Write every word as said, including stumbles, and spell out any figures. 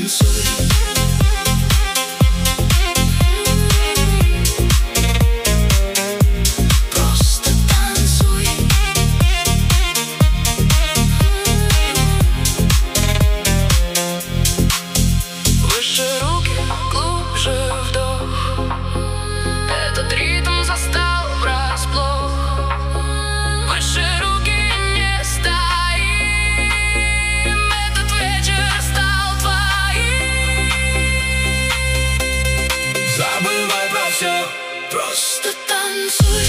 танцуй. Просто танцуй. Выше руки, глубже вдох. Этот ритм застал врасплох. Выше руки, не стоим. Этот вечер стал твоим. Забывай про все, просто танцуй.